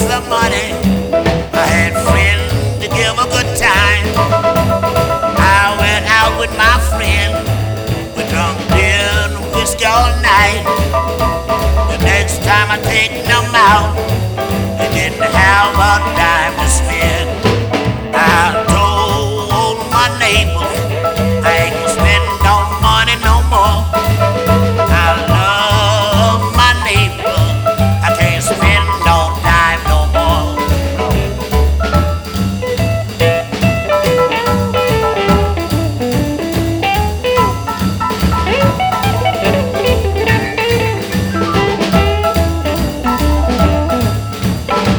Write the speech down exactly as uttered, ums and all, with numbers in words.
some money. I had friends to give a good time. I went out with my friend. We drunk beer and whiskey all night. The next time I take them out,